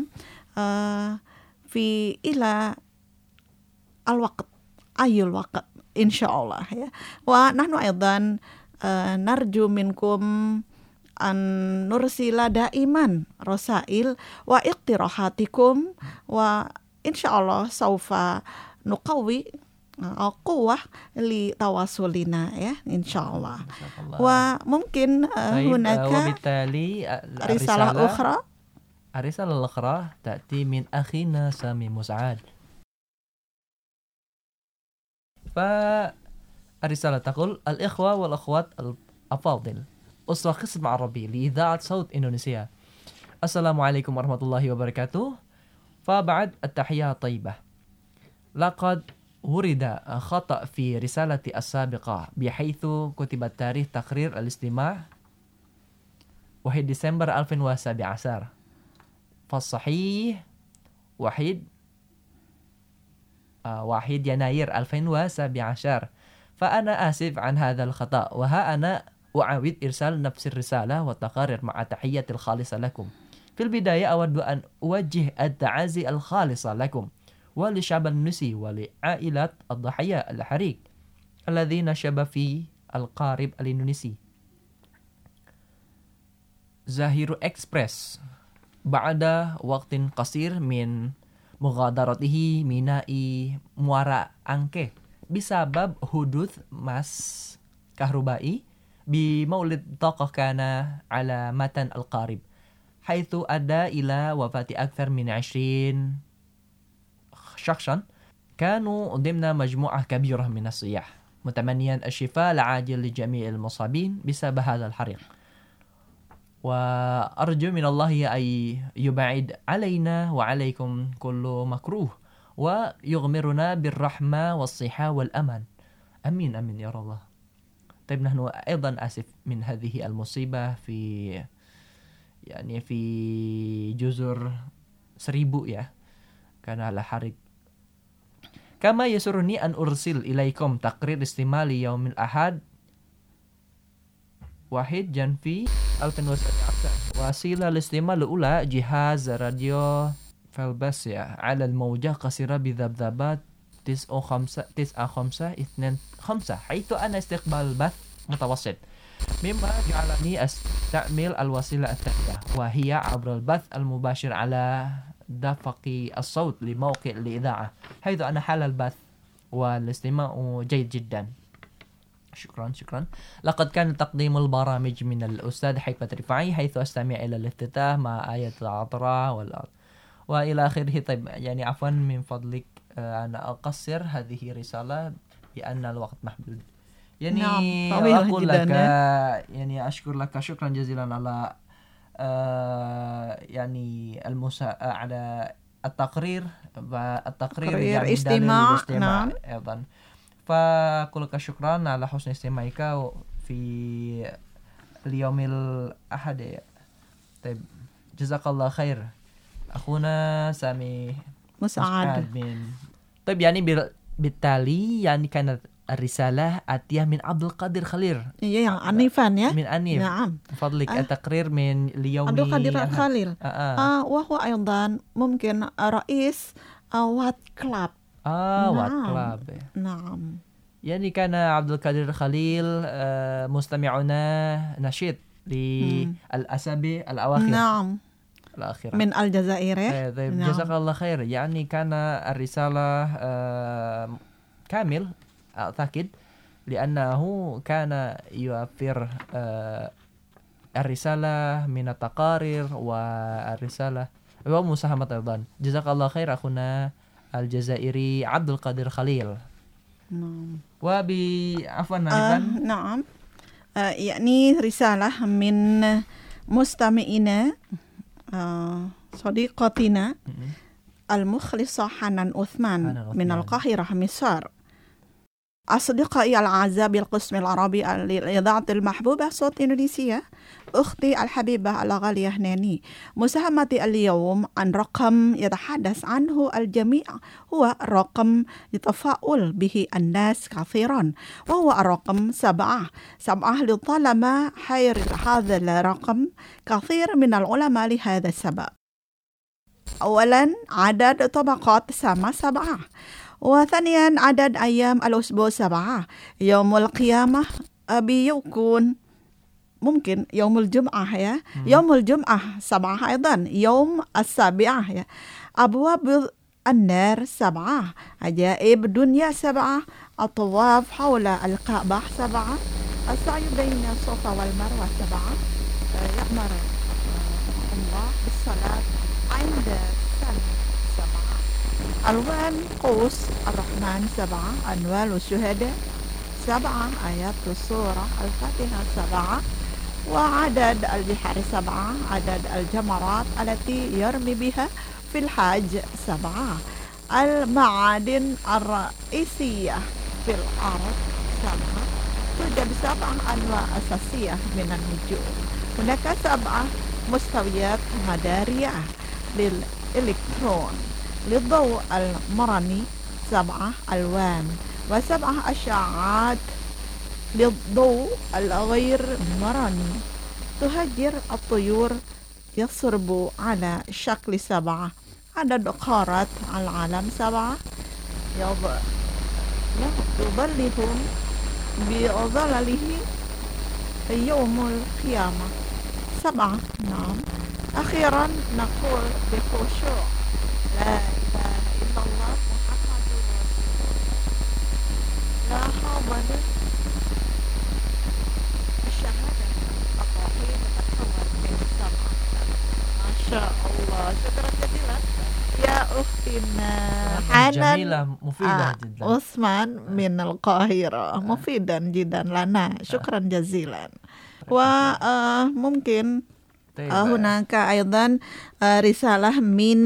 في إلى الوقت أي الوقت إن شاء الله يا. ونحن أيضا نرجو منكم أن نرسل دائما رسائل واقتراحاتكم، وإن شاء الله سوف نقوي قوة لتواصلنا يا إن شاء الله. وممكن هناك وبالتالي رسالة أخرى الرسالة الأخرى تأتي من أخينا سامي مسعد. فالرسالة تقول: الإخوة والأخوات الأفاضل، أسرة قسم عربي لإذاعة صوت إندونيسيا، السلام عليكم ورحمة الله وبركاته. فبعد التحية طيبة، لقد ورد خطأ في رسالة السابقة بحيث كتب تاريخ تقرير الاستماع واحد ديسمبر ألفين وسبعة عشر، فالصحيح واحد آه واحد يناير ألفين وسبعة عشر. فأنا آسف عن هذا الخطأ، وها أنا أعاود إرسال نفس الرسالة والتقارير مع تحية الخالصة لكم. في البداية أود أن أوجه التعازي الخالصة لكم وللشعب الإندونيسي ولعائلات الضحايا الحريق الذين شب في القارب الإندونيسي. زاهير إكسبرس بعد وقت قصير من مغادرته ميناء موارا أنكه بسبب حدوث مس كهربائي بمولد طاقة كان على متن القارب، حيث أدى إلى وفاة أكثر من عشرين شخصا كانوا ضمن مجموعة كبيرة من السياح، متمنيا الشفاء العاجل لجميع المصابين بسبب هذا الحريق. وأرجو من الله أن يبعد علينا وعليكم كل مكروه ويغمرنا بالرحمة والصحة والأمان، أمين أمين يا الله. طيب نحن أيضا آسف من هذه المصيبة في يعني في جزر سريبو يا كان على حريق. كما يسرني أن أرسل إليكم تقرير استماع ليوم الأحد واحد جنفي ألفين وسبعة عشر. وسيلة الاستماع الأولى جهاز راديو فالباسيا على الموجة قصيرة بذبذبات تسعة خمسة تسعة خمسة اثنين خمسة، حيث أنا استقبال بث متوسط، مما جعلني أستعمل الوسيلة الثانية وهي عبر البث المباشر على دفق الصوت لموقع الإذاعة، حيث أنا حال البث والاستماع جيد جدا. شكرا شكرا. لقد كان تقديم البرامج من الأستاذ حكمة رفاعي، حيث أستمع إلى الافتتاح مع آية العطرة والأرض وإلى آخره. طيب يعني عفوا من فضلك أنا أقصر هذه رسالة لأن الوقت محدود. يعني نعم. أقول لك يعني أشكر لك شكرا جزيلا على آه يعني المسا على التقرير والتقرير يعني استماع. الاستماع نعم. أيضا. فأقول لك شكرا على حسن استماعك في اليوم الأحد. طيب جزاك الله خير أخونا سامي مسعد. من طيب يعني بالتالي يعني كانت الرسالة آتية من عبد القادر خليل. إيه يعني أنيفان يا. من أنيف. نعم. فضلك آه. التقرير من اليوم عبد القادر خليل. آه. آه. آه وهو أيضا ممكن رئيس وات كلاب. آه نعم. وات كلاب. نعم. يعني كان عبد القادر خليل آه مستمعنا نشيط للأسابيع الأواخر. نعم. الأخيرة من الجزائر. آه طيب نعم. جزاك الله خير. يعني كان الرسالة آه كامل أعتقد، لأنه كان يوفر آه الرسالة من التقارير والرسالة ومساهمة أيضا. جزاك الله خير أخونا الجزائري عبد القادر خليل. نعم. وبعفوا آه نعم آه يعني رسالة من مستمعينا آه صديقتنا المخلصة حنان عثمان من القاهرة مصر. أصدقائي الأعزاء بالقسم العربي للإذاعة المحبوبة صوت إندونيسيا، أختي الحبيبة الغالية هناني، مساهمتي اليوم عن رقم يتحدث عنه الجميع، هو رقم يتفاؤل به الناس كثيرا، وهو الرقم سبعة. سبعة لطالما حير هذا الرقم كثير من العلماء لهذا السبب. أولا عدد طبقات السماء سبعة، وثانيا عدد أيام الأسبوع سبعة. يوم القيامة بيكون ممكن يوم الجمعة يا يوم الجمعة سبعة أيضا. يوم السابعة يا أبواب النار سبعة، عجائب الدنيا سبعة، الطواف حول الكعبة سبعة، السعي بين الصفا والمروة سبعة، يأمر الله بالصلاة عند سن سبعة ألوان قوس الرحمن سبعة أنوال الشهداء سبعة آيات السورة الفاتحة سبعة وعدد البحار سبعة عدد الجمرات التي يرمي بها في الحج سبعة المعادن الرئيسية في الأرض سبعة توجد سبعة أنواع أساسية من النجوم هناك سبعة مستويات مدارية للإلكترون للضوء المرني سبعة ألوان وسبعة أشعاعات للضوء الغير مرني تهجر الطيور يصرب على شكل سبعة عدد قارات العالم سبعة يظلهم بظلله يوم القيامة سبعة نعم أخيرا نقول بخشوع لا إله إلا الله محمد رسول لا حاضر الشهادة التوحيد تتكون من سبعة ما شاء الله شكرا جزيلا يا أختنا حنان جميلة مفيدة جدا عثمان من القاهرة مفيدا جدا لنا شكرا جزيلا وممكن هناك أيضا رسالة من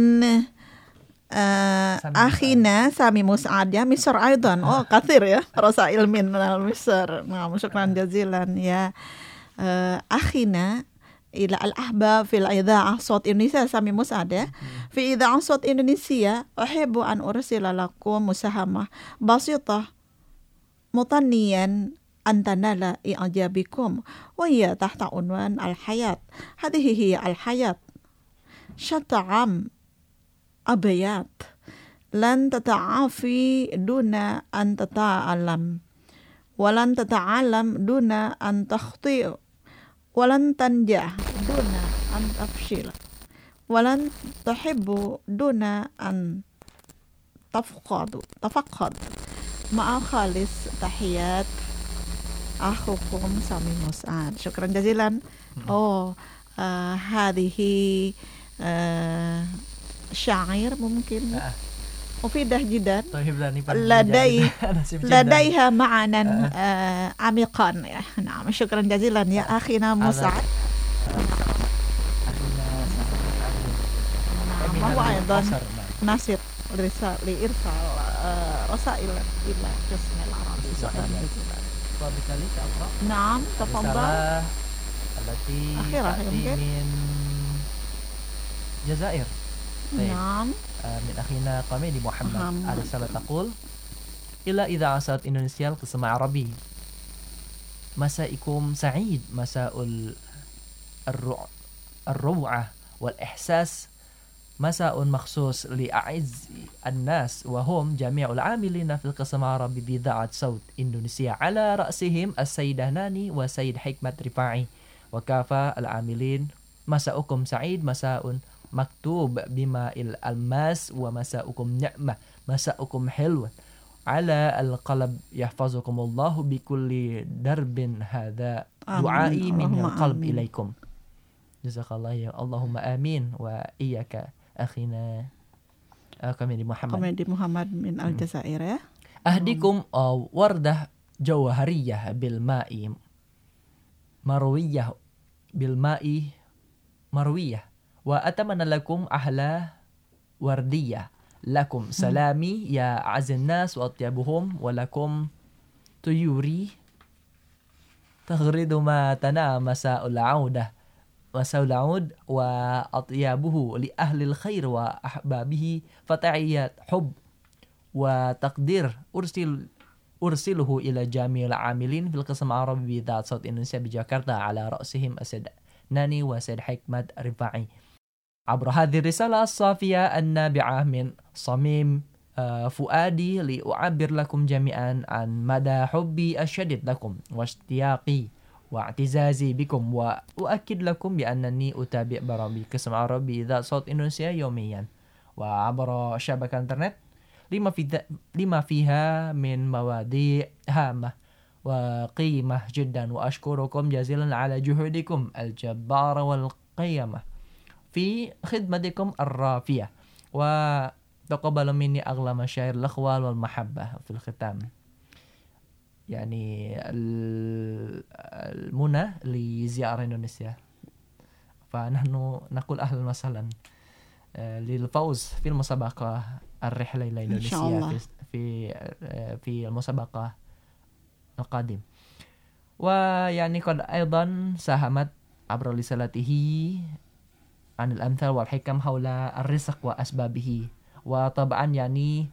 أخينا سامي مسعد يا مصر أيضا أو كثير يا رسائل من مصر نعم شكرا جزيلا يا أخينا إلى الأحباب في الإذاعة صوت إندونيسيا سامي مسعد في إذاعة صوت إندونيسيا أحب أن أرسل لكم مساهمة بسيطة مطنيا أن تنال إعجابكم وهي تحت عنوان الحياة هذه هي الحياة شطعم أبيات لن تتعافي دون أن تتعلم ولن تتعلم دون أن تخطئ ولن تنجح دون أن تفشل ولن تحب دون أن تفقد تفقد مع خالص تحيات أخوكم سامي مسعد شكرا جزيلا أوه آه هذه آه شاعر ممكن مفيدة جدا لدي لديها معنى آه عميقا نعم شكرا جزيلا يا أخينا مسعد نعم وهو أيضا ناصر لإرسال رسائل إلى قسم العربي شكرا جزيلا نعم تفضل التي أخيرا تأتي من جزائر نعم من أخينا قميدي محمد الرسالة تقول إلى إذاعة صوت إندونيسيا القسم العربي مساءكم سعيد مساء الروعة والإحساس مساء مخصوص لأعز الناس وهم جميع العاملين في القسم العربي بإذاعة صوت إندونيسيا على رأسهم السيدة ناني وسيد حكمة رفاعي وكافة العاملين مساءكم سعيد مساء مكتوب بماء الألماس ومساءكم نعمة مساءكم حلو على القلب يحفظكم الله بكل درب هذا دعائي من القلب آمين. إليكم جزاك الله يا اللهم آمين وإياك أخينا قميدي محمد قميدي محمد من الجزائر يا أهديكم وردة جوهرية بالماء مروية بالماء مروية وأتمنى لكم أحلى وردية لكم سلامي يا أعز الناس وأطيبهم ولكم طيوري تغرد ما تنام مساء العودة مساء العود وأطيابه لأهل الخير وأحبابه فتحيات حب وتقدير أرسل أرسله إلى جميع العاملين في القسم العربي بإذاعة صوت إندونيسيا بجاكرتا على رأسهم السيد ناني وسيد حكمة رفاعي عبر هذه الرسالة الصافية النابعة من صميم فؤادي لأعبر لكم جميعا عن مدى حبي الشديد لكم واشتياقي واعتزازي بكم وأؤكد لكم بأنني أتابع برامج قسم العربي إذاعة صوت إندونيسيا يوميا وعبر شبكة الإنترنت لما, في لما فيها من مواضيع هامة وقيمة جدا وأشكركم جزيلا على جهودكم الجبارة والقيمة في خدمتكم الرافية وتقبل مني أغلى مشاعر الأخوال والمحبة في الختام. يعني المنى لزيارة إندونيسيا، فنحن نقول أهلا وسهلا للفوز في المسابقة الرحلة إلى إندونيسيا في في في المسابقة القادم. ويعني قد أيضا ساهمت عبر رسالته عن الأمثال والحكم حول الرزق وأسبابه. وطبعا يعني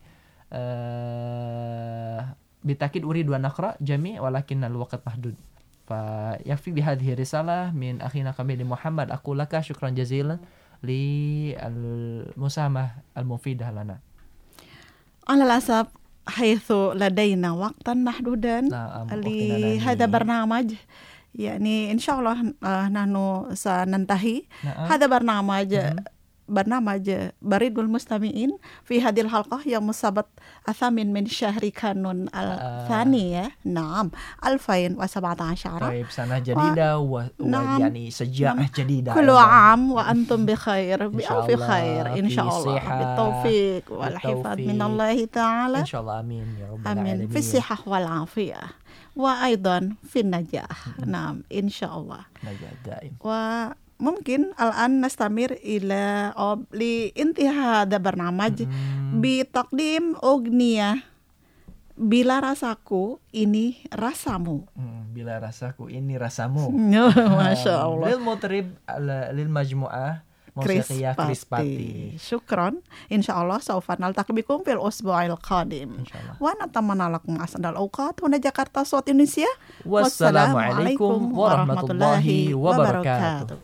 آه بالتأكيد أريد أن أقرأ جميع ولكن الوقت محدود، فيكفي بهذه الرسالة من أخينا كميل محمد. أقول لك شكرا جزيلا للمساهمة المفيدة لنا. على الأسف حيث لدينا وقتا محدودا لهذا برنامج، يعني إن شاء الله نحن سننتهي هذا برنامج برنامج بريد المستمعين في هذه الحلقة يوم السبت الثامن من شهر كانون الثاني نعم ألفين وسبعة عشر. طيب سنة جديدة و... نعم. ويعني سجاعة جديدة. كل عام وأنتم بخير بألف خير إن شاء الله، بالتوفيق والحفاظ من الله تعالى إن شاء الله. آمين يا رب العالمين. آمين في الصحة والعافية وأيضا في النجاح. نعم إن شاء الله نجاح دائم. و ممكن الآن نستمر إلى لانتهاء هذا البرنامج بتقديم أغنية Bila Rasaku Ini Rasamu. Bila Rasaku Ini Rasamu. Masya Allah. للمطرب للمجموعة موسيقية كريسباتي. شكرا. إن شاء الله سوف نلتقي بكم في الأسبوع القادم. إن شاء الله. ونتمنى لكم أسعد الأوقات هنا جاكرتا صوت إندونيسيا. والسلام عليكم ورحمة الله وبركاته.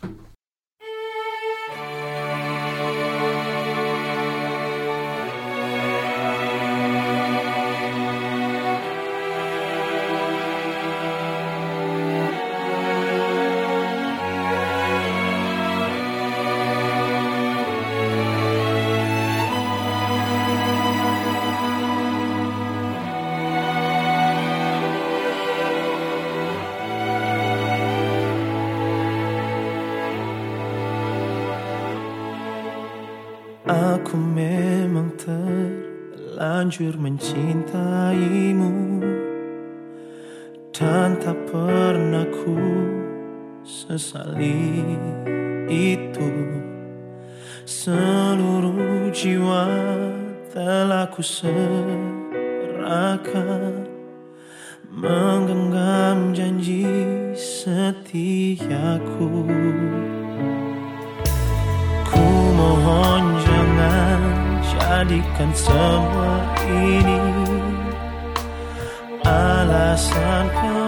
Aku memang terlanjur mencintaimu dan tak pernah ku sesali itu. Seluruh jiwa telah ku serahkan, menggenggam janji setiaku. Ku mohon jangan jadikan semua ini alasan kau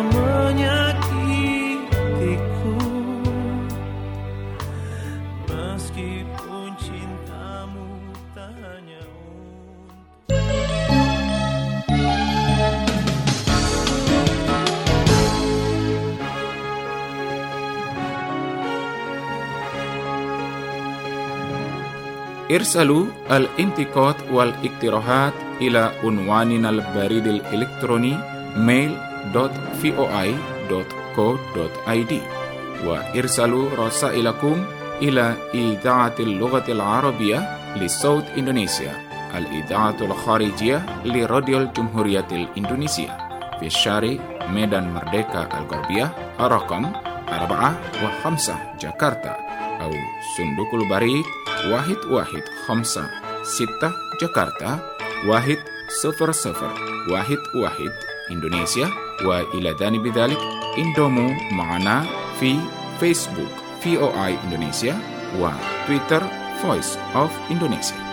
menyakitiku, meskipun cintamu tak hanya ارسلوا الانتقاد والاقتراحات إلى عنواننا البريد الإلكتروني mail dot voi dot co dot id وارسلوا رسائلكم إلى إذاعة اللغة العربية لصوت إندونيسيا، الإذاعة الخارجية لراديو الجمهورية الإندونيسية في شارع ميدان مردeka الغربية رقم أربعة وخمسة جاكرتا، أو صندوق البريد واحد واحد خمسة ستة جاكرتا واحد صفر صفر واحد واحد إندونيسيا. وإلى جانب ذلك انضموا معنا في فيسبوك في أو آي إندونيسيا وتويتر Voice of Indonesia.